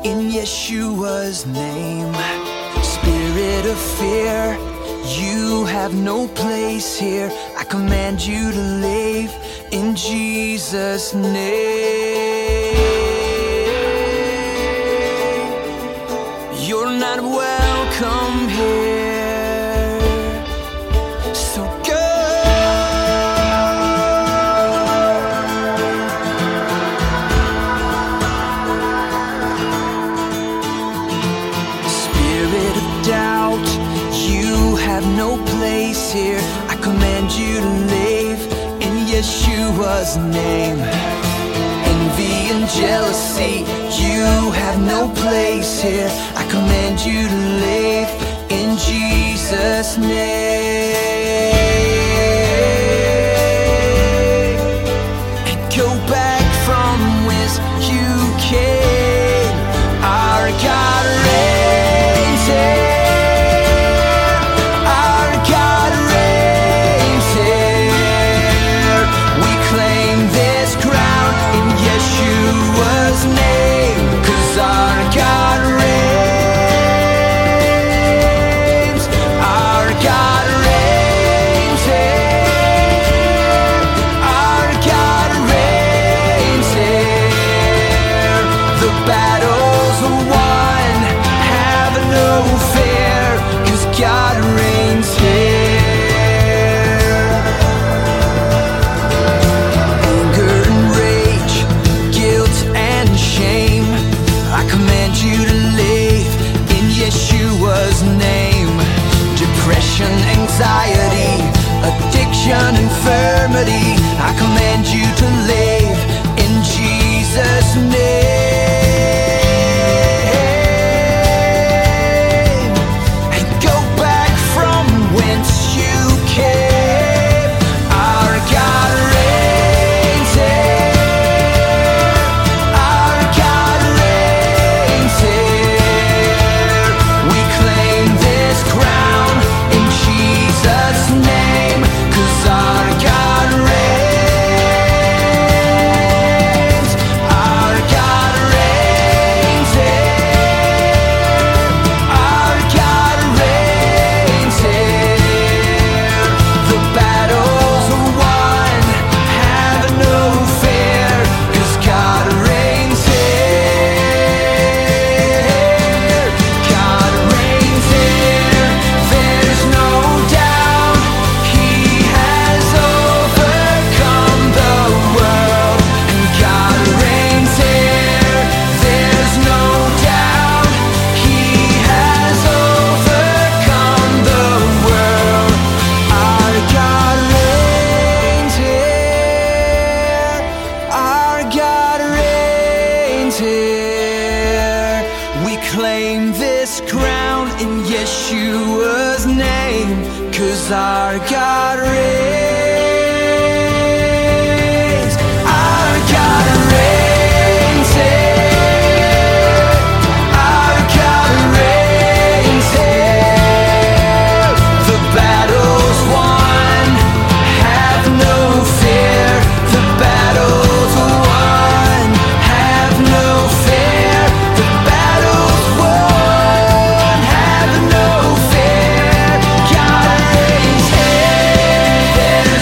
in Yeshua's name. Spirit of fear, you have no place here. I command you to leave in Jesus' name. You're not welcome here, so go. Spirit of doubt, you have no place here. I command you to leave in Yeshua's name. Envy and jealousy, you have no place here. I command you to leave in Jesus' name. And go back from whence you came. Our God reigns here. Our God reigns here. We claim this ground in Yeshua's name, 'cause our God reigns. Our God reigns here. Our God reigns here. The battles are won, have no fear, 'cause God reigns here. Anger and rage, guilt and shame, I command you to leave in Yeshua's name. Depression, anxiety, addiction, infirmity, I command you to leave in Jesus' name. And go back from whence you came. Our God reigns here. Our God reigns here. We claim this ground in Jesus' name, 'cause our God reigns. Our God reigns here. Our God reigns here. The battles are won, have no fear, 'cause God reigns here. God reigns here. There's no doubt He has overcome the world. And God reigns here. There's no doubt He has overcome the world. Our God reigns here. Our God reigns here. We claim this ground in Yeshua's name, 'cause our God reigns. Our God reigns here. Our God reigns here. The battle's won, have no fear. The battle's won, have no fear. The battle's won, have no fear. God reigns here.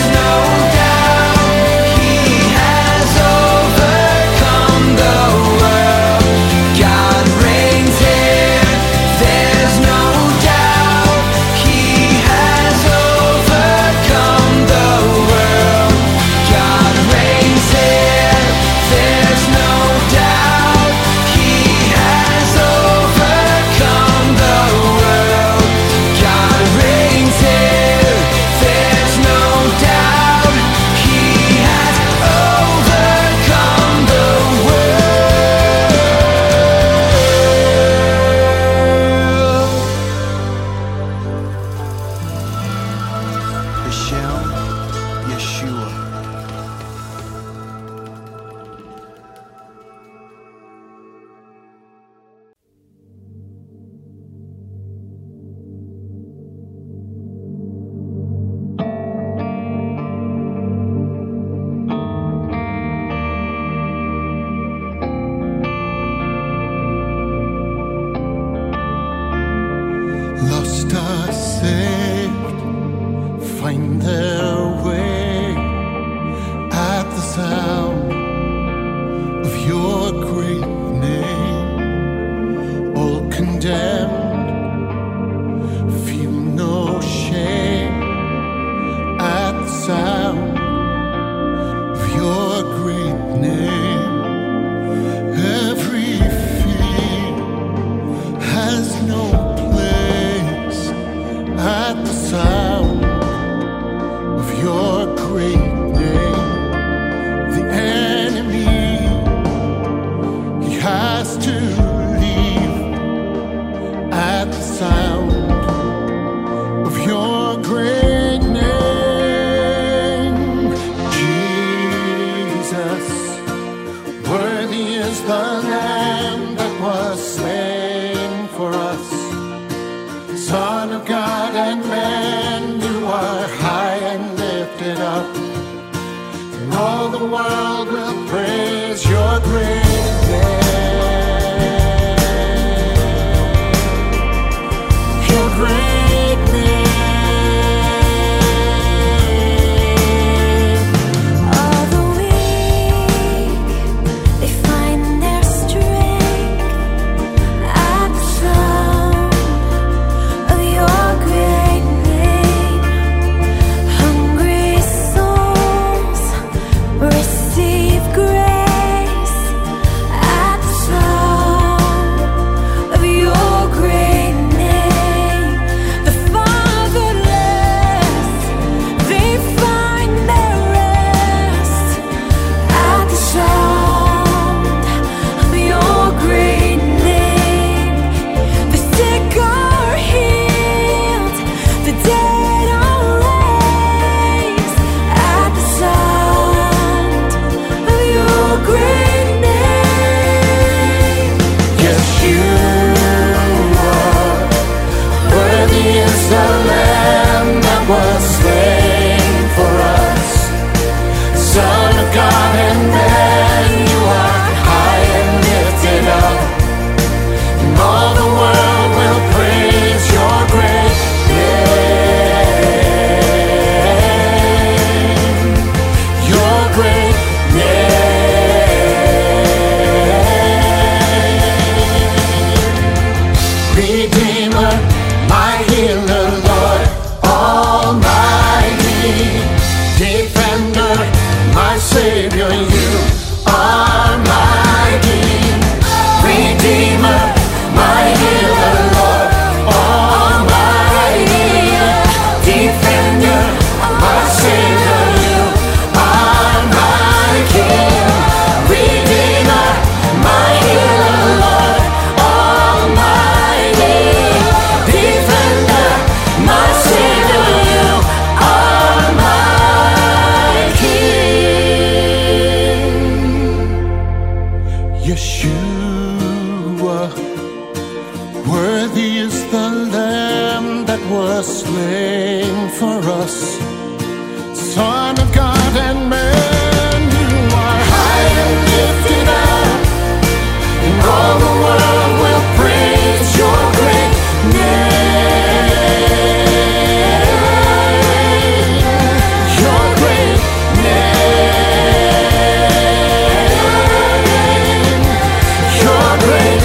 lost are saved, find their way at the sound of your great name. All condemned, feel no shame at the sound of your great name. Every fear has no place at the sound of your great name. The enemy, he has to leave at the sound of your great name. Jesus, worthy is the Lamb that was slain for us. Son of God and man, you are high and lifted up, and all the world will praise your great name. Your great name. All the weak, they find their strength at the sound of your great name. Hungry souls receive grace at the sound of your great name. The fatherless, they find their rest at the sound of your great name. The sick are healed, the dead are raised at the sound of your great name. Yeshua, worthy is the Lamb that was slain for us. Son of God and man, you are high and lifted up, and all the world will praise your great name. Your great name. Redeemer, my healer, Lord Almighty. Defender, my Savior, you are mighty. Redeemer, my healer, Lord Almighty. Defender, my Savior, you are my King. Redeemer, my healer, Lord Almighty. Defender, my Savior, you are my King. Yeshua, worthy is the Lamb that was slain for us. Son of God and man, you are high and lifted up, and all the world will praise your great name. Your great name. Your great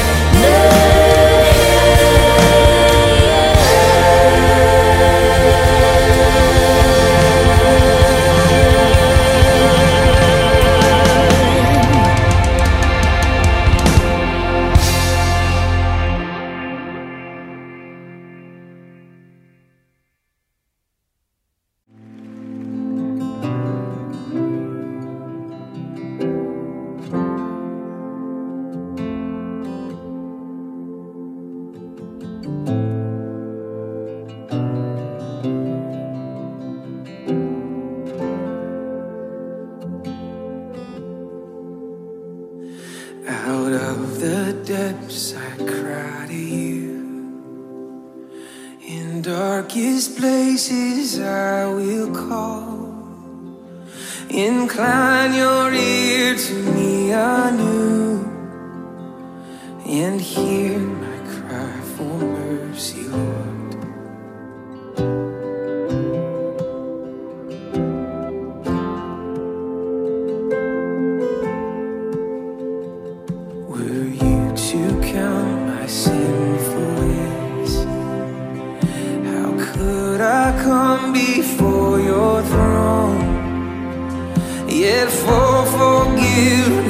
Out of the depths I cry to you. In darkest places I will call. Incline your ear to me anew, and hear my cry for mercy, Lord.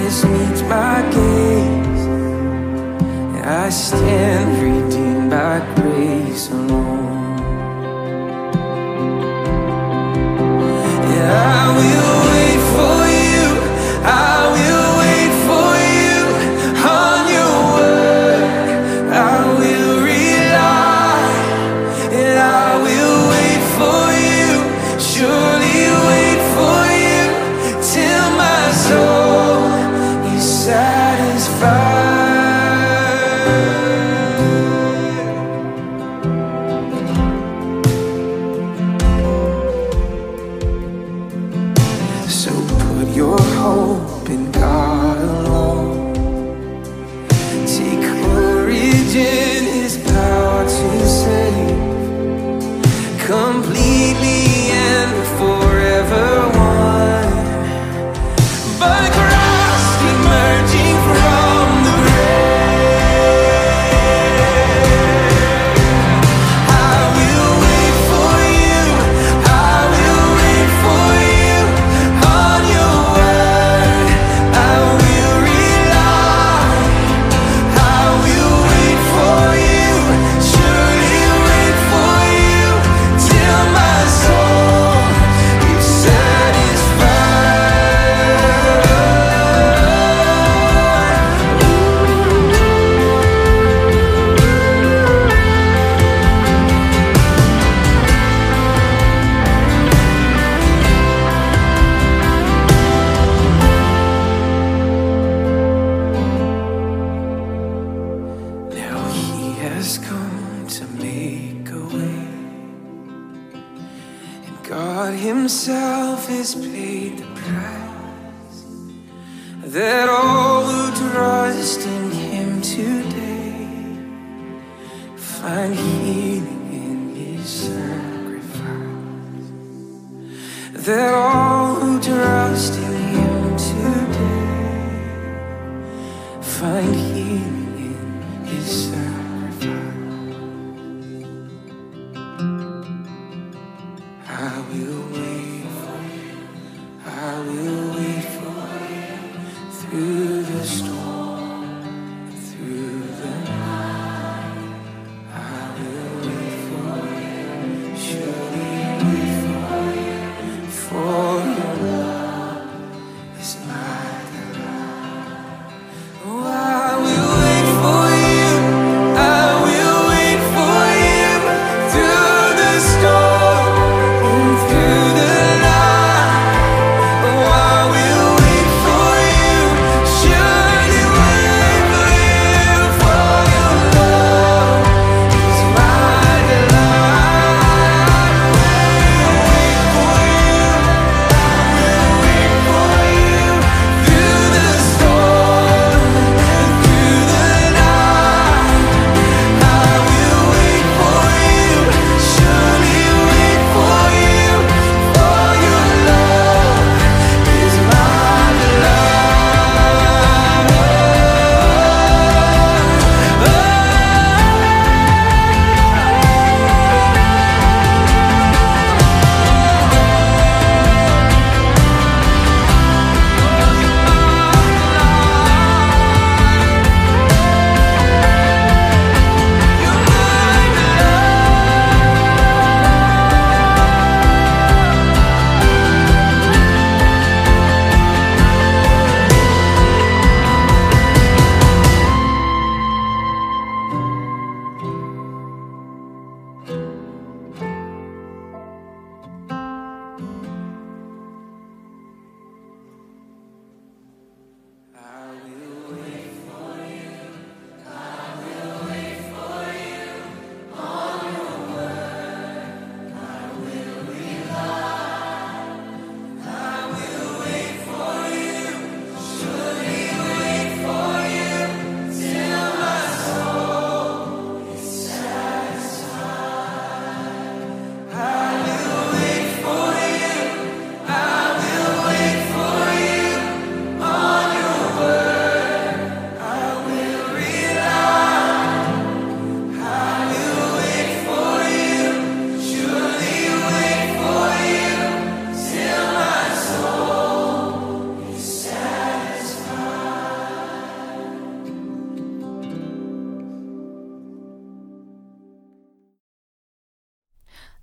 darkness meets my gaze, and I stand redeemed by grace alone. And I will wait for you, I will wait for you on your word. I will rely, and I will wait for you, surely wait for you till my soul is satisfied. So put your hope in God alone. Take courage in His power to save, completely and forever one. By Christ emerging from the grave, I will wait for you, I will wait for you on your word. I will rely, I will wait for you, surely wait for you till my soul is satisfied. Now He has come to make a way, and God Himself has paid the price, that all who trust in Him today find healing in His sacrifice, that all who trust in Him today find healing in His sacrifice. I will wait for you, I will wait for you through the storm, through the night. I will wait for you, surely wait for you, for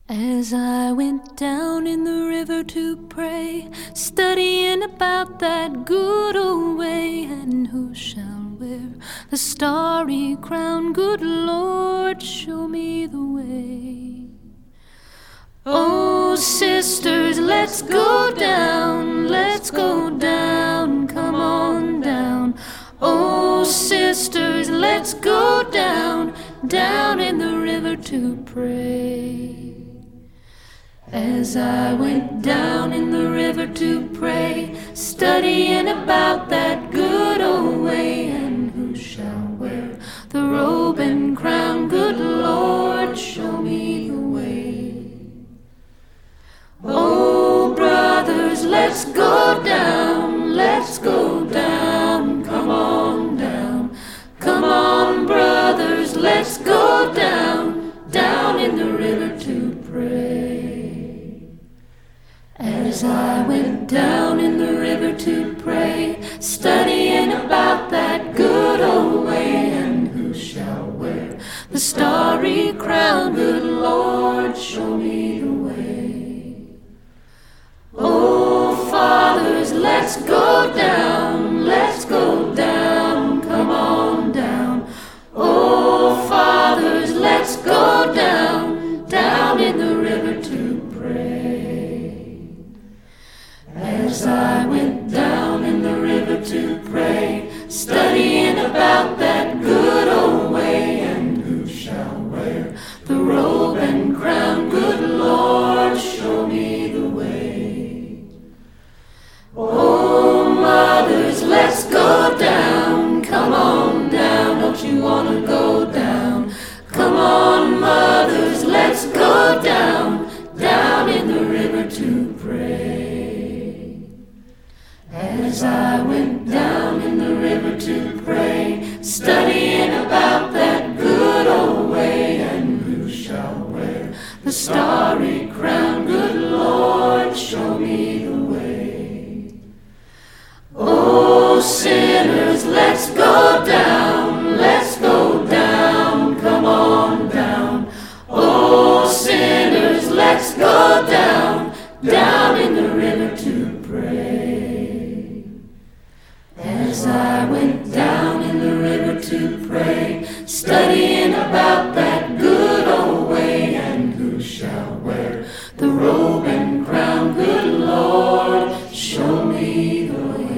As I went down in the river to pray, studying about that good old way, and who shall wear the starry crown? Good Lord, show me the way. Oh, sisters, let's go down, come on down. Oh, sisters, let's go down in the river to pray. As I went down in the river to pray, studying about that good old way, and who shall wear the robe and crown? Good Lord, show me the way. Oh, brothers, let's go down, come on down. Come on, brothers, let's go down in the river to pray. As I went down in the river to pray, studying about that good old way, and who shall wear the starry crown? Good Lord, show me the way. Oh, fathers, let's go down, come on down. Oh, fathers, let's go down in the river to pray. As I went down in the river to pray, studying about that good old way, and who shall wear the robe and crown? Good Lord, show me the way. Oh, mothers, let's go down, come on down. Don't you want to go down? Come on, mothers, let's go down in the river to pray. As I went down in the river to pray, studying about that good old way, and who shall wear the starry crown? Good Lord, show me the way. Oh, sinners, let's go down, come on down. Oh, sinners, let's go down in the river to pray. As I went down in the river to pray, studying about that good old way, and who shall wear the robe and crown? Good Lord, show me the way.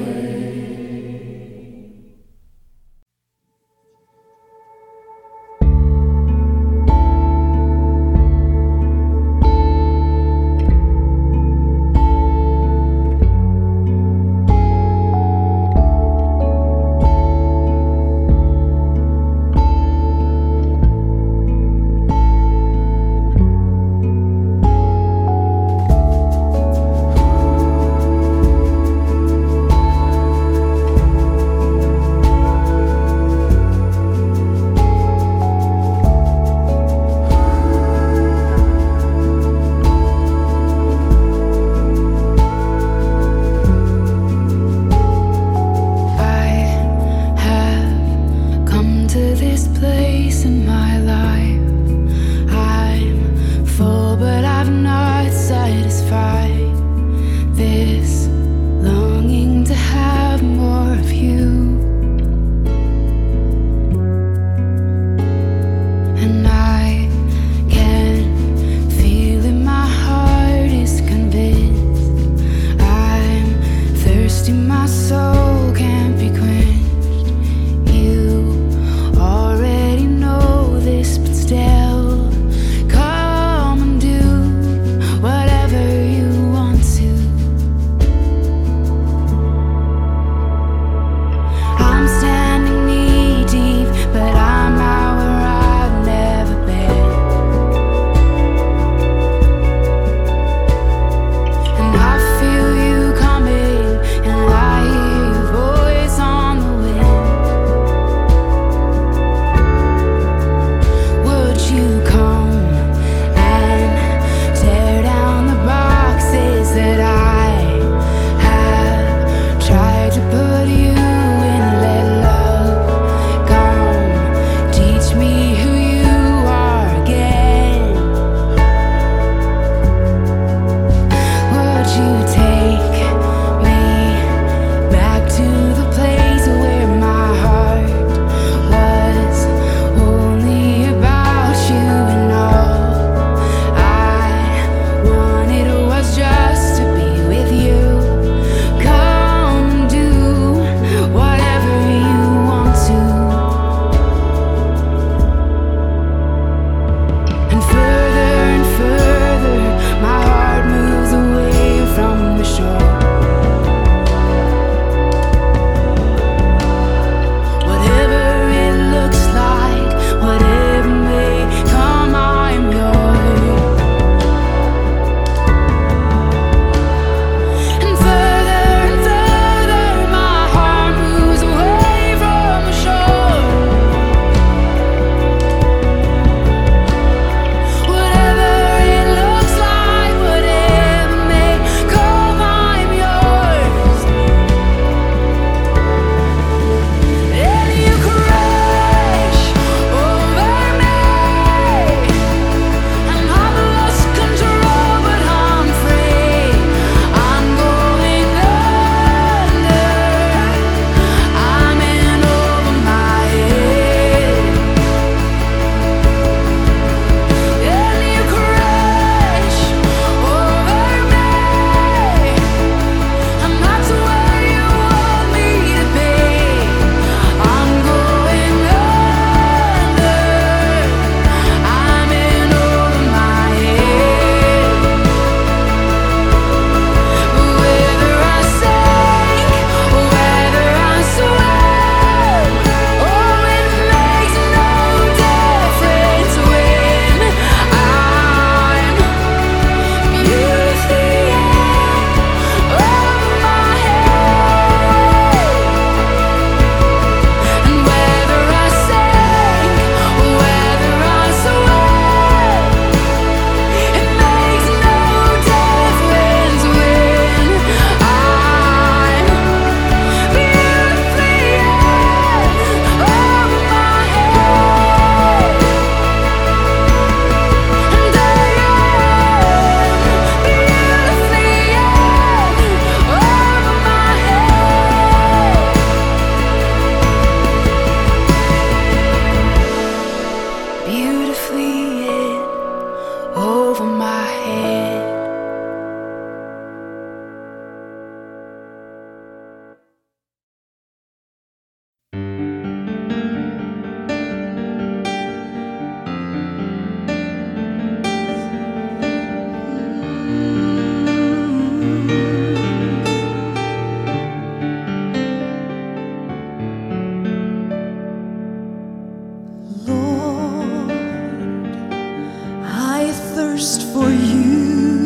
thirst for you.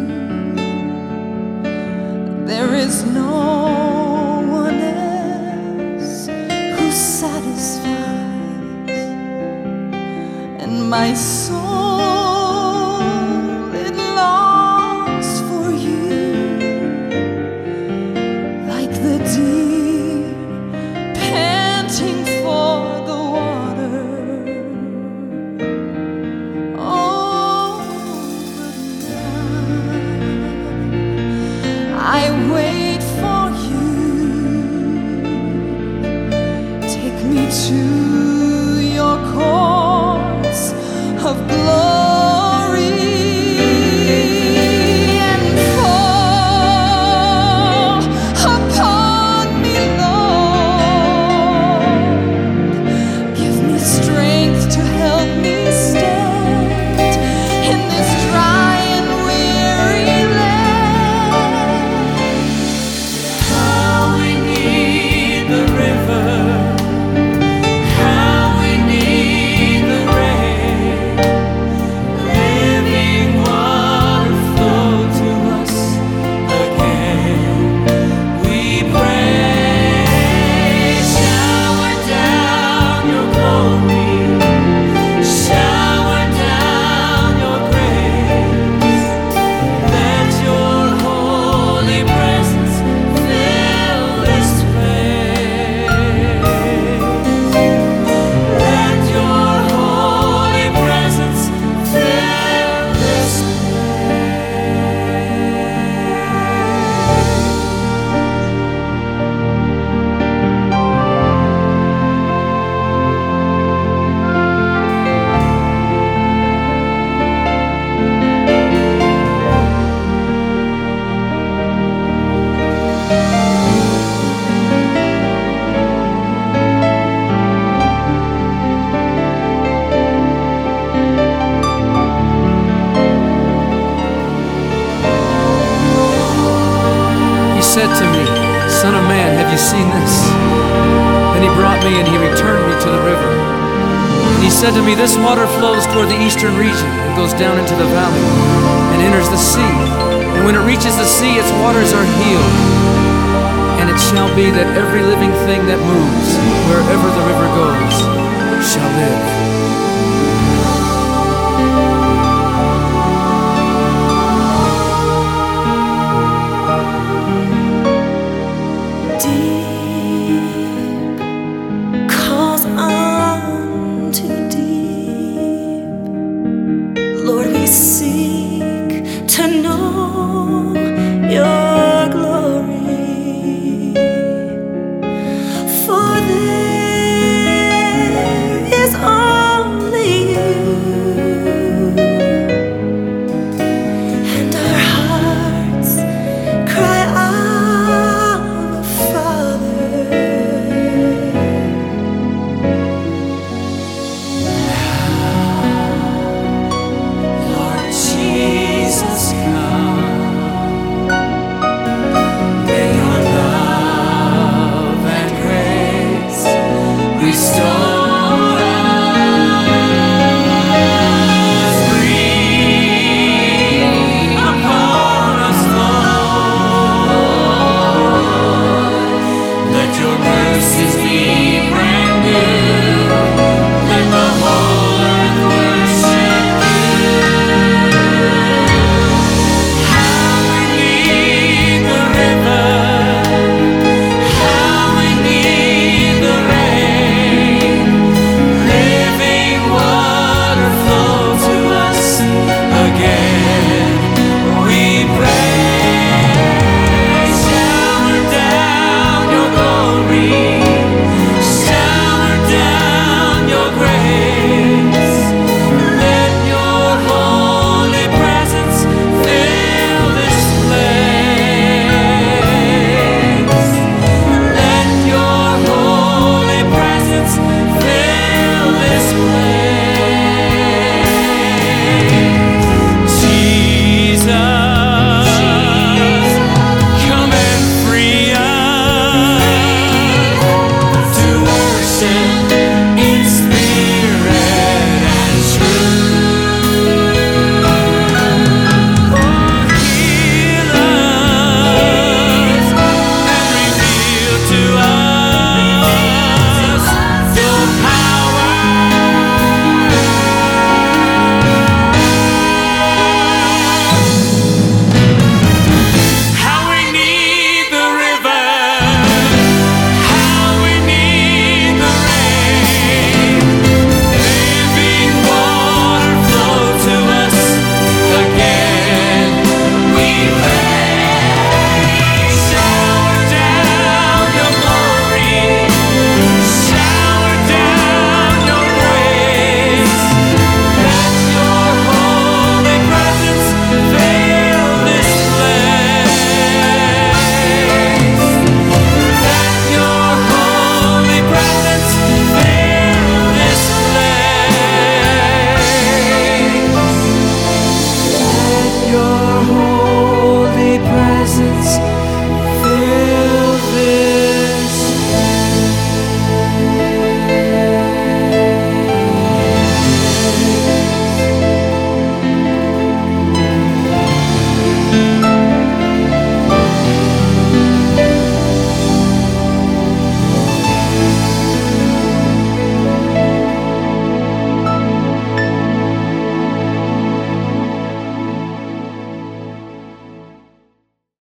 There is no one else who satisfies, and my soul, it longs for you like the deer panting for the water. Oh, but now I wait for you. Take me to your courts of glory and fall upon me, Lord. Give me strength to help me stand in this dry and weary land. How we need the river, how we need the rain. Living water flow to us again. We pray, shower down your glory, shower down your grace. Let your holy presence fill this place. Let your holy presence fill this He said to me, "Son of man, have you seen this?" Then he brought me and he returned me to the river. And he said to me, "This water flows toward the eastern region and goes down into the valley and enters the sea. And when it reaches the sea, its waters are healed. And it shall be that every living thing that moves, wherever the river goes, shall live."